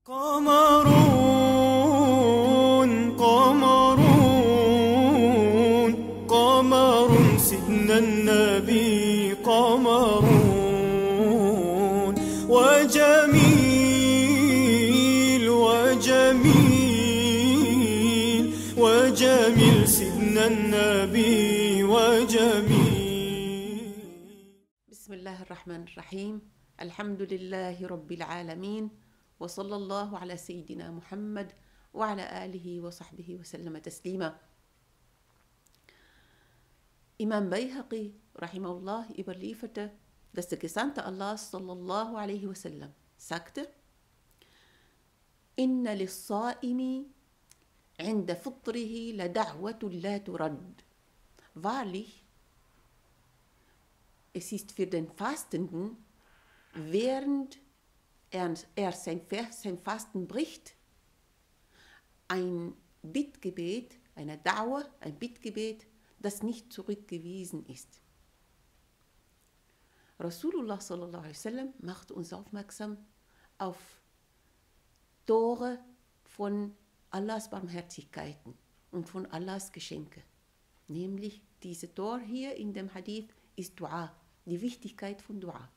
قمرون قمرون قمر سيدنا النبي قمرون وجميل وجميل وجميل سيدنا النبي وجميل. بسم الله الرحمن الرحيم. الحمد لله رب العالمين، وصلى الله على سيدنا محمد وعلى آله وصحبه وسلم تسليما. Imam Bayhaqi rahimahullah überlieferte, dass der Gesandte Allahs sallallahu alaihi wasallam sagte: Inna lis-Sa'imi 'inda fitrihi la da'watun la turad. Wahrlich, es ist für den Fastenden, während er sein Fasten bricht, ein Bittgebet, eine Dauer, ein Bittgebet, das nicht zurückgewiesen ist. Rasulullah sallallahu alaihi wasallam macht uns aufmerksam auf Tore von Allahs Barmherzigkeiten und von Allahs Geschenke. Nämlich diese Tor hier in dem Hadith ist Dua, die Wichtigkeit von Dua.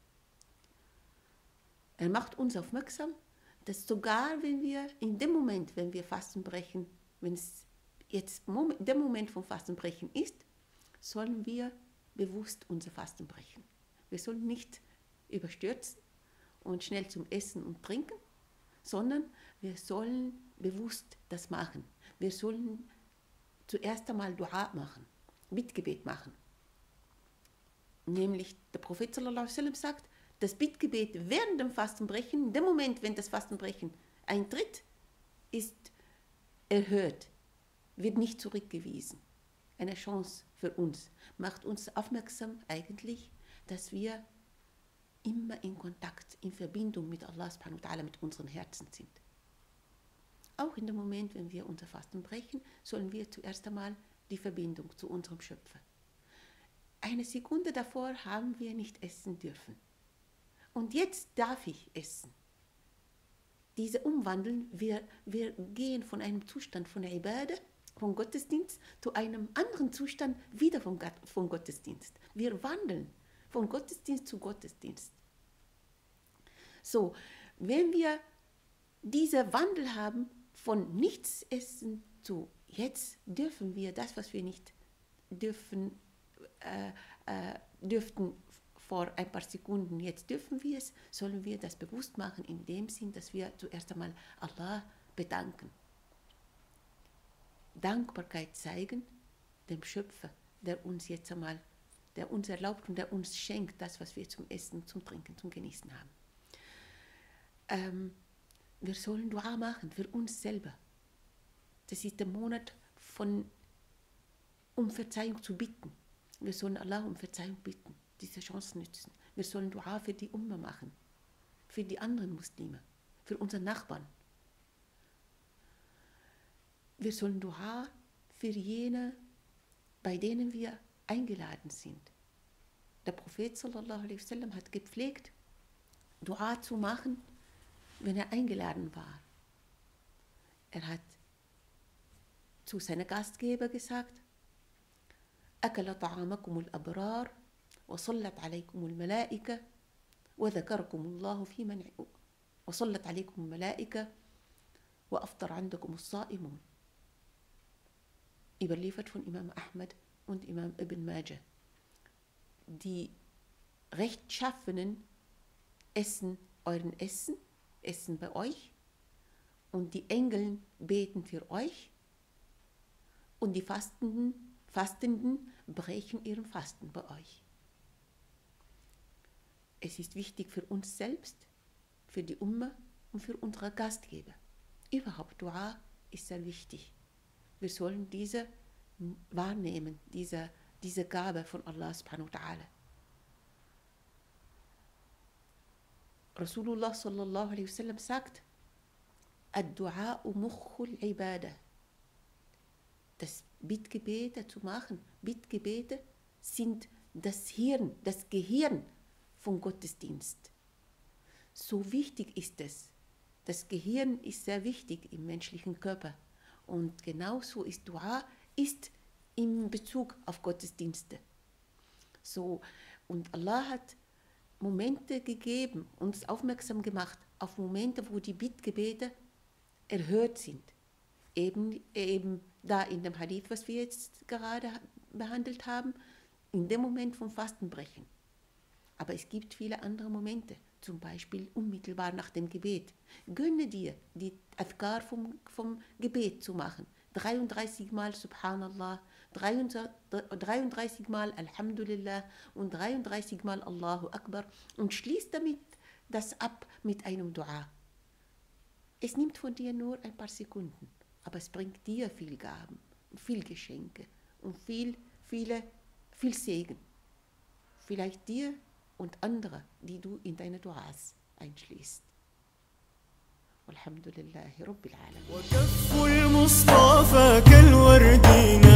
Er macht uns aufmerksam, dass sogar wenn wir in dem Moment, wenn wir Fasten brechen, wenn es jetzt der Moment vom Fastenbrechen ist, sollen wir bewusst unser Fasten brechen. Wir sollen nicht überstürzen und schnell zum Essen und Trinken, sondern wir sollen bewusst das machen. Wir sollen zuerst einmal Dua machen, Bittgebet machen. Nämlich der Prophet sallallahu alaihi wasallam sagt, das Bittgebet während dem Fastenbrechen, in dem Moment, wenn das Fastenbrechen eintritt, ist erhört, wird nicht zurückgewiesen. Eine Chance für uns, macht uns aufmerksam eigentlich, dass wir immer in Kontakt, in Verbindung mit Allah subhanahu wa ta'ala, mit unseren Herzen sind. Auch in dem Moment, wenn wir unser Fasten brechen, sollen wir zuerst einmal die Verbindung zu unserem Schöpfer. Eine Sekunde davor haben wir nicht essen dürfen. Und jetzt darf ich essen. Diese Umwandeln, wir gehen von einem Zustand von Ibadah, von Gottesdienst, zu einem anderen Zustand wieder von Gottesdienst. Wir wandeln von Gottesdienst zu Gottesdienst. So, wenn wir diesen Wandel haben von nichts essen zu jetzt dürfen wir das, was wir nicht dürften vor ein paar Sekunden, jetzt dürfen wir es, sollen wir das bewusst machen, in dem Sinn, dass wir zuerst einmal Allah bedanken. Dankbarkeit zeigen dem Schöpfer, der uns jetzt einmal, der uns erlaubt und der uns schenkt, das, was wir zum Essen, zum Trinken, zum Genießen haben. Wir sollen Dua machen für uns selber. Das ist der Monat um Verzeihung zu bitten. Wir sollen Allah um Verzeihung bitten, diese Chance nützen. Wir sollen Dua für die Umma machen, für die anderen Muslime, für unsere Nachbarn. Wir sollen Dua für jene, bei denen wir eingeladen sind. Der Prophet sallallahu alaihi wasallam hat gepflegt, Dua zu machen, wenn er eingeladen war. Er hat zu seinen Gastgeber gesagt: أكل طعامكم الأبرار وصلت عليكم الملائكة وذكركم الله في من وصلت عليكم الملائكة وأفطر عندكم الصائمون. Überliefert von Imam Ahmad und Imam Ibn Majah. Die Rechtschaffenen essen euren Essen bei euch, und die Engel beten für euch, und die Fastenden brechen ihren Fasten bei euch. Es ist wichtig für uns selbst, für die Umma und für unsere Gastgeber. Überhaupt Dua ist sehr wichtig. Wir sollen diese wahrnehmen, diese Gabe von Allah subhanahu wa ta'ala. Rasulullah sallallahu alaihi wasallam sagt: Ad-Du'a mukhul ibadah. Das Bittgebete zu machen, Bittgebete sind das Gehirn vom Gottesdienst. So wichtig ist es, Das Gehirn ist sehr wichtig im menschlichen Körper. Und genauso ist Dua ist in Bezug auf Gottesdienste. So, und Allah hat Momente gegeben, uns aufmerksam gemacht auf Momente, wo die Bittgebete erhört sind. Eben da in dem Hadith, was wir jetzt gerade behandelt haben, in dem Moment vom Fastenbrechen. Aber es gibt viele andere Momente, zum Beispiel unmittelbar nach dem Gebet. Gönne dir, die Adhkar vom Gebet zu machen. 33 Mal Subhanallah, 33 Mal Alhamdulillah und 33 Mal Allahu Akbar und schließ damit das ab mit einem Dua. Es nimmt von dir nur ein paar Sekunden, aber es bringt dir viel Gaben, viel Geschenke und viel Segen. Vielleicht dir und andere, die du in deine Duas einschließt. Walhamdulillahi Rabbil Alamin. وكف المصطفى كالورد